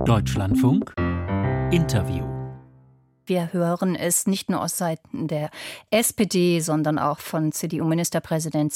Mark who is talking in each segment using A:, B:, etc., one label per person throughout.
A: Deutschlandfunk Interview.
B: Wir hören es nicht nur aus Seiten der SPD, sondern auch von CDU-Ministerpräsident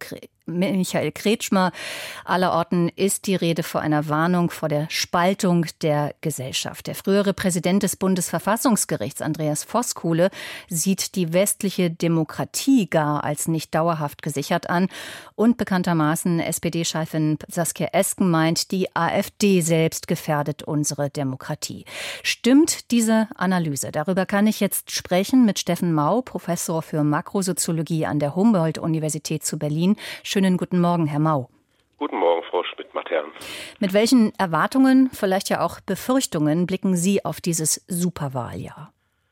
B: Michael Kretschmer. Allerorten ist die Rede vor einer Warnung vor der Spaltung der Gesellschaft. Der frühere Präsident des Bundesverfassungsgerichts, Andreas Voskuhle, sieht die westliche Demokratie gar als nicht dauerhaft gesichert an. Und bekanntermaßen SPD-Chefin Saskia Esken meint, die AfD selbst gefährdet unsere Demokratie. Stimmt diese Analyse? Darüber kann ich jetzt sprechen mit Steffen Mau, Professor für Makrosoziologie an der Humboldt-Universität zu Berlin. Schönen guten Morgen, Herr Mau.
C: Guten Morgen, Frau Schmidt-Matern.
B: Mit welchen Erwartungen, vielleicht ja auch Befürchtungen, blicken Sie auf dieses Superwahljahr?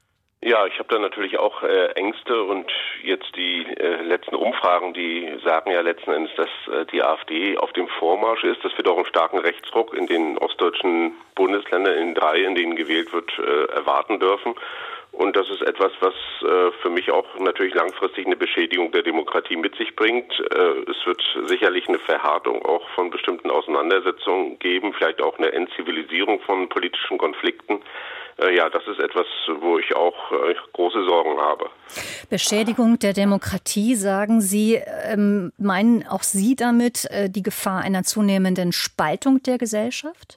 C: Ja, ich habe da natürlich auch Ängste und jetzt die letzten Umfragen, die sagen ja letzten Endes, dass die AfD auf dem Vormarsch ist, dass wir doch einen starken Rechtsruck in den ostdeutschen Bundesländern, in 3, in denen gewählt wird, erwarten dürfen. Und das ist etwas, was für mich auch natürlich langfristig eine Beschädigung der Demokratie mit sich bringt. Es wird sicherlich eine Verhärtung auch von bestimmten Auseinandersetzungen geben, vielleicht auch eine Entzivilisierung von politischen Konflikten. Ja, das ist etwas, wo ich auch große Sorgen habe.
B: Beschädigung der Demokratie, sagen Sie. Meinen auch Sie damit die Gefahr einer zunehmenden Spaltung der Gesellschaft?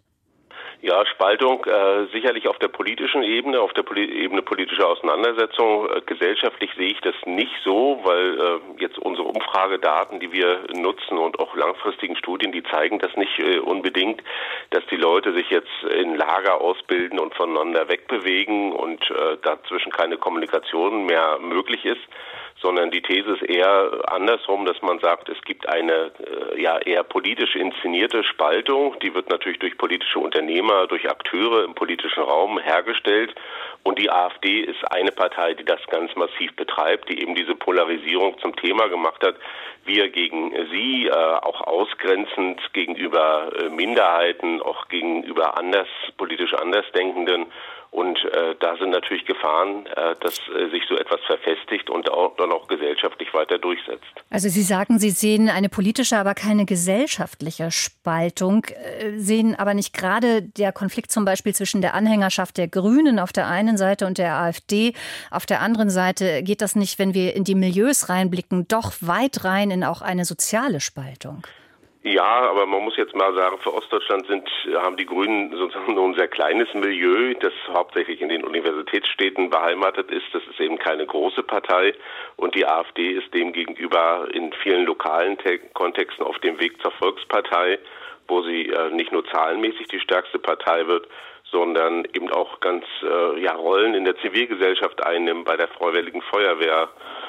C: Ja, Spaltung sicherlich auf der politischen Ebene, auf der Ebene politischer Auseinandersetzung. Gesellschaftlich sehe ich das nicht so, weil jetzt unsere Umfragedaten, die wir nutzen und auch langfristigen Studien, die zeigen das nicht unbedingt, dass die Leute sich jetzt in Lager ausbilden und voneinander wegbewegen und dazwischen keine Kommunikation mehr möglich ist, sondern die These ist eher andersrum, dass man sagt, es gibt eine eher politisch inszenierte Spaltung, die wird natürlich durch politische Unternehmer, durch Akteure im politischen Raum hergestellt und die AfD ist eine Partei, die das ganz massiv betreibt, die eben diese Polarisierung zum Thema gemacht hat. Wir gegen sie, auch ausgrenzend gegenüber Minderheiten, auch gegenüber politisch Andersdenkenden. Und da sind natürlich Gefahren, dass sich so etwas verfestigt und dann auch gesellschaftlich weiter durchsetzt.
B: Also Sie sagen, Sie sehen eine politische, aber keine gesellschaftliche Spaltung, sehen aber nicht gerade der Konflikt zum Beispiel zwischen der Anhängerschaft der Grünen auf der einen Seite und der AfD auf der anderen Seite. Geht das nicht, wenn wir in die Milieus reinblicken, doch weit rein in auch eine soziale Spaltung?
C: Ja, aber man muss jetzt mal sagen, für Ostdeutschland haben die Grünen sozusagen nur ein sehr kleines Milieu, das hauptsächlich in den Universitätsstädten beheimatet ist. Das ist eben keine große Partei und die AfD ist demgegenüber in vielen lokalen Kontexten auf dem Weg zur Volkspartei, wo sie nicht nur zahlenmäßig die stärkste Partei wird, sondern eben auch ganz Rollen in der Zivilgesellschaft einnimmt, bei der Freiwilligen Feuerwehr,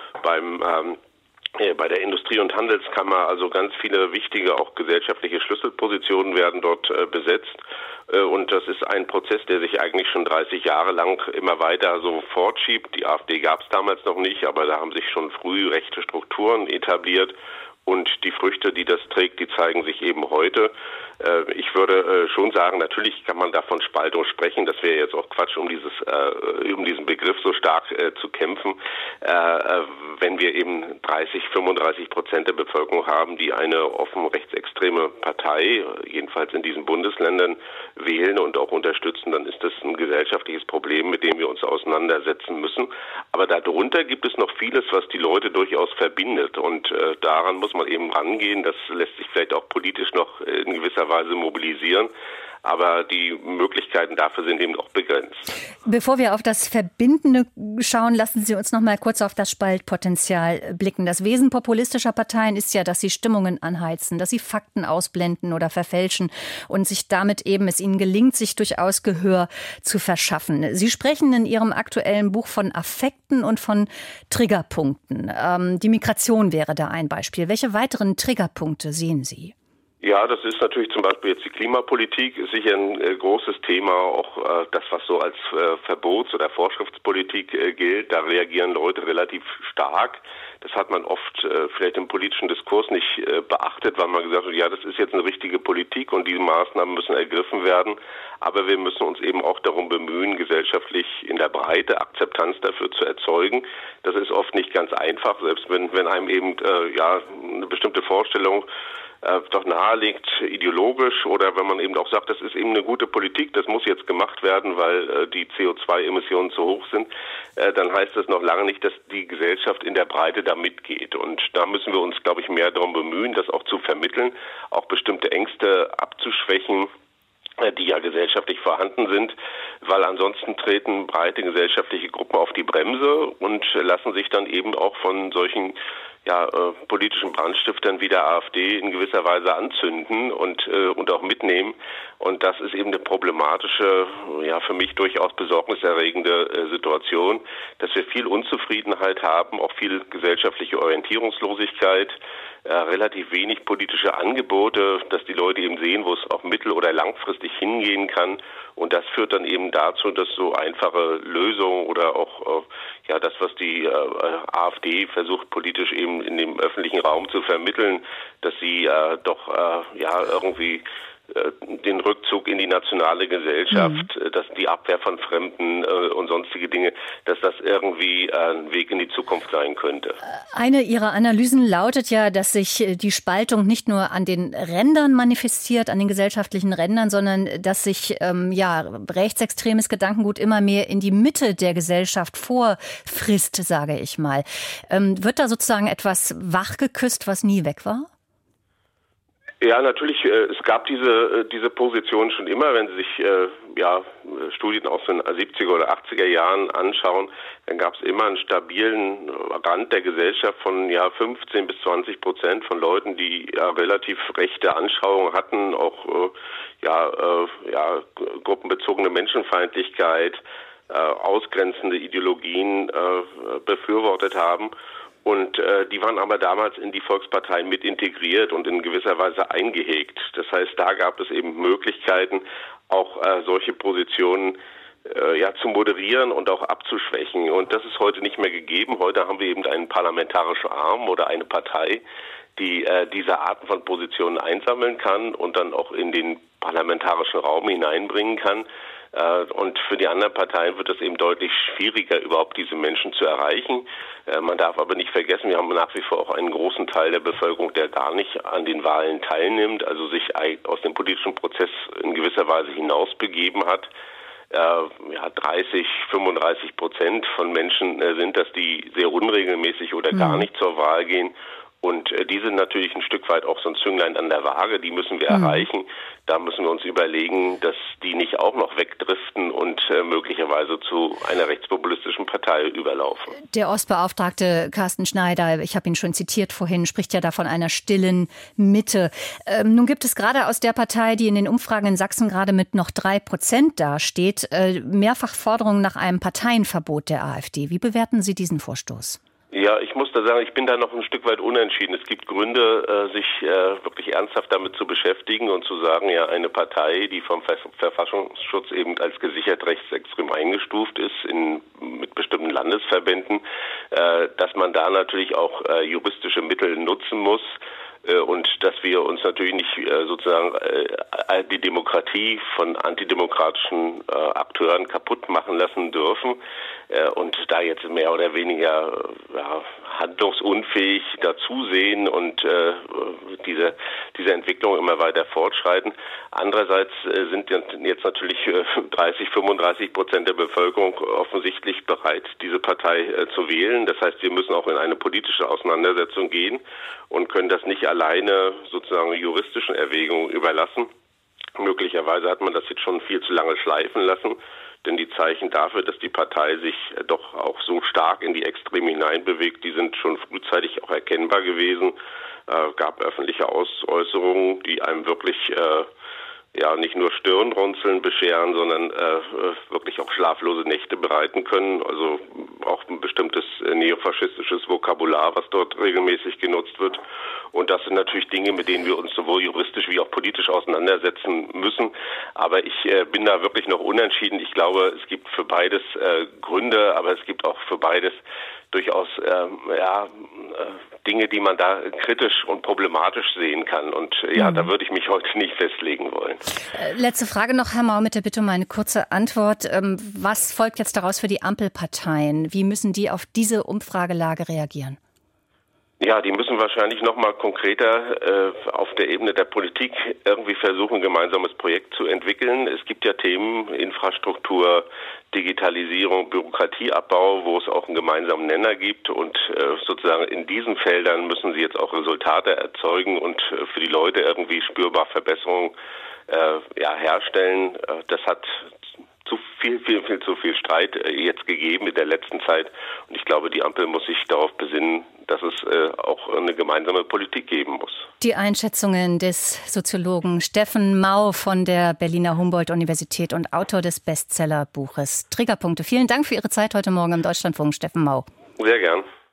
C: bei der Industrie- und Handelskammer, also ganz viele wichtige, auch gesellschaftliche Schlüsselpositionen werden dort besetzt. Und das ist ein Prozess, der sich eigentlich schon 30 Jahre lang immer weiter so fortschiebt. Die AfD gab es damals noch nicht, aber da haben sich schon früh rechte Strukturen etabliert. Und die Früchte, die das trägt, die zeigen sich eben heute. Ich würde schon sagen, natürlich kann man da von Spaltung sprechen. Das wäre jetzt auch Quatsch, um diesen Begriff so stark zu kämpfen. Wenn wir eben 35% der Bevölkerung haben, die eine offen rechtsextreme Partei, jedenfalls in diesen Bundesländern, wählen und auch unterstützen, dann ist das ein gesellschaftliches Problem, mit dem wir uns auseinandersetzen müssen. Aber darunter gibt es noch vieles, was die Leute durchaus verbindet. Und daran muss man eben rangehen. Das lässt sich vielleicht auch politisch noch in gewisser Weise mobilisieren. Aber die Möglichkeiten dafür sind eben auch begrenzt.
B: Bevor wir auf das Verbindende schauen, lassen Sie uns noch mal kurz auf das Spaltpotenzial blicken. Das Wesen populistischer Parteien ist ja, dass sie Stimmungen anheizen, dass sie Fakten ausblenden oder verfälschen und sich damit eben es ihnen gelingt, sich durchaus Gehör zu verschaffen. Sie sprechen in Ihrem aktuellen Buch von Affekten und von Triggerpunkten. Die Migration wäre da ein Beispiel. Welche weiteren Triggerpunkte sehen Sie?
C: Ja, das ist natürlich zum Beispiel jetzt die Klimapolitik, ist sicher ein großes Thema, auch das, was so als Verbots- oder Vorschriftspolitik gilt. Da reagieren Leute relativ stark. Das hat man oft vielleicht im politischen Diskurs nicht beachtet, weil man gesagt hat, ja, das ist jetzt eine richtige Politik und diese Maßnahmen müssen ergriffen werden. Aber wir müssen uns eben auch darum bemühen, gesellschaftlich in der Breite Akzeptanz dafür zu erzeugen. Das ist oft nicht ganz einfach, selbst wenn einem eben eine bestimmte Vorstellung doch nahelegt, ideologisch, oder wenn man eben auch sagt, das ist eben eine gute Politik, das muss jetzt gemacht werden, weil die CO2-Emissionen zu hoch sind, dann heißt das noch lange nicht, dass die Gesellschaft in der Breite da mitgeht. Und da müssen wir uns, glaube ich, mehr darum bemühen, das auch zu vermitteln, auch bestimmte Ängste abzuschwächen, die ja gesellschaftlich vorhanden sind, weil ansonsten treten breite gesellschaftliche Gruppen auf die Bremse und lassen sich dann eben auch von solchen politischen Brandstiftern wie der AfD in gewisser Weise anzünden und auch mitnehmen. Und das ist eben eine problematische, für mich durchaus besorgniserregende Situation, dass wir viel Unzufriedenheit haben, auch viel gesellschaftliche Orientierungslosigkeit, relativ wenig politische Angebote, dass die Leute eben sehen, wo es auch mittel- oder langfristig hingehen kann. Und das führt dann eben dazu, dass so einfache Lösungen oder auch das, was die AfD versucht politisch eben in dem öffentlichen Raum zu vermitteln, dass sie irgendwie den Rückzug in die nationale Gesellschaft, dass die Abwehr von Fremden und sonstige Dinge, dass das irgendwie ein Weg in die Zukunft sein könnte.
B: Eine Ihrer Analysen lautet ja, dass sich die Spaltung nicht nur an den Rändern manifestiert, an den gesellschaftlichen Rändern, sondern dass sich rechtsextremes Gedankengut immer mehr in die Mitte der Gesellschaft vorfrisst, sage ich mal. Wird da sozusagen etwas wachgeküsst, was nie weg war?
C: Ja, natürlich. Es gab diese Position schon immer. Wenn Sie sich Studien aus den 70er oder 80er Jahren anschauen, dann gab es immer einen stabilen Rand der Gesellschaft von 15-20% von Leuten, die relativ rechte Anschauungen hatten, auch gruppenbezogene Menschenfeindlichkeit, ausgrenzende Ideologien befürwortet haben. Und die waren aber damals in die Volksparteien mit integriert und in gewisser Weise eingehegt. Das heißt, da gab es eben Möglichkeiten, auch solche Positionen zu moderieren und auch abzuschwächen. Und das ist heute nicht mehr gegeben. Heute haben wir eben einen parlamentarischen Arm oder eine Partei, die diese Arten von Positionen einsammeln kann und dann auch in den parlamentarischen Raum hineinbringen kann. Und für die anderen Parteien wird es eben deutlich schwieriger, überhaupt diese Menschen zu erreichen. Man darf aber nicht vergessen, wir haben nach wie vor auch einen großen Teil der Bevölkerung, der gar nicht an den Wahlen teilnimmt, also sich aus dem politischen Prozess in gewisser Weise hinausbegeben hat. 30-35% von Menschen sind das, die sehr unregelmäßig oder gar nicht zur Wahl gehen. Und die sind natürlich ein Stück weit auch so ein Zünglein an der Waage, die müssen wir erreichen. Da müssen wir uns überlegen, dass die nicht auch noch wegdriften und möglicherweise zu einer rechtspopulistischen Partei überlaufen.
B: Der Ostbeauftragte Carsten Schneider, ich habe ihn schon zitiert vorhin, spricht ja da von einer stillen Mitte. Nun gibt es gerade aus der Partei, die in den Umfragen in Sachsen gerade mit noch 3% dasteht, mehrfach Forderungen nach einem Parteienverbot der AfD. Wie bewerten Sie diesen Vorstoß?
C: Ja, ich muss da sagen, ich bin da noch ein Stück weit unentschieden. Es gibt Gründe, sich wirklich ernsthaft damit zu beschäftigen und zu sagen, eine Partei, die vom Verfassungsschutz eben als gesichert rechtsextrem eingestuft ist, mit bestimmten Landesverbänden, dass man da natürlich auch juristische Mittel nutzen muss. Und dass wir uns natürlich nicht sozusagen die Demokratie von antidemokratischen Akteuren kaputt machen lassen dürfen und da jetzt mehr oder weniger handlungsunfähig dazusehen und diese Entwicklung immer weiter fortschreiten. Andererseits sind jetzt natürlich 30-35% der Bevölkerung offensichtlich bereit, diese Partei zu wählen. Das heißt, wir müssen auch in eine politische Auseinandersetzung gehen und können das nicht alleine sozusagen juristischen Erwägungen überlassen. Möglicherweise hat man das jetzt schon viel zu lange schleifen lassen, denn die Zeichen dafür, dass die Partei sich doch auch so stark in die Extreme hineinbewegt, die sind schon frühzeitig auch erkennbar gewesen. Gab öffentliche Äußerungen, die einem wirklich nicht nur Stirnrunzeln bescheren, sondern wirklich auch schlaflose Nächte bereiten können. Also auch ein bestimmtes neofaschistisches Vokabular, was dort regelmäßig genutzt wird. Und das sind natürlich Dinge, mit denen wir uns sowohl juristisch wie auch politisch auseinandersetzen müssen. Aber ich bin da wirklich noch unentschieden. Ich glaube, es gibt für beides Gründe, aber es gibt auch für beides durchaus Dinge, die man da kritisch und problematisch sehen kann. Und da würde ich mich heute nicht festlegen wollen.
B: Letzte Frage noch, Herr Mau, mit der Bitte um eine kurze Antwort. Was folgt jetzt daraus für die Ampelparteien? Wie müssen die auf diese Umfragelage reagieren?
C: Ja, die müssen wahrscheinlich noch mal konkreter auf der Ebene der Politik irgendwie versuchen, ein gemeinsames Projekt zu entwickeln. Es gibt ja Themen, Infrastruktur, Digitalisierung, Bürokratieabbau, wo es auch einen gemeinsamen Nenner gibt. Und sozusagen in diesen Feldern müssen sie jetzt auch Resultate erzeugen und für die Leute irgendwie spürbar Verbesserungen herstellen. Das hat viel zu viel Streit jetzt gegeben in der letzten Zeit. Und ich glaube, die Ampel muss sich darauf besinnen, dass es auch eine gemeinsame Politik geben muss.
B: Die Einschätzungen des Soziologen Steffen Mau von der Berliner Humboldt-Universität und Autor des Bestsellerbuches Triggerpunkte. Vielen Dank für Ihre Zeit heute Morgen im Deutschlandfunk, Steffen Mau.
C: Sehr gern.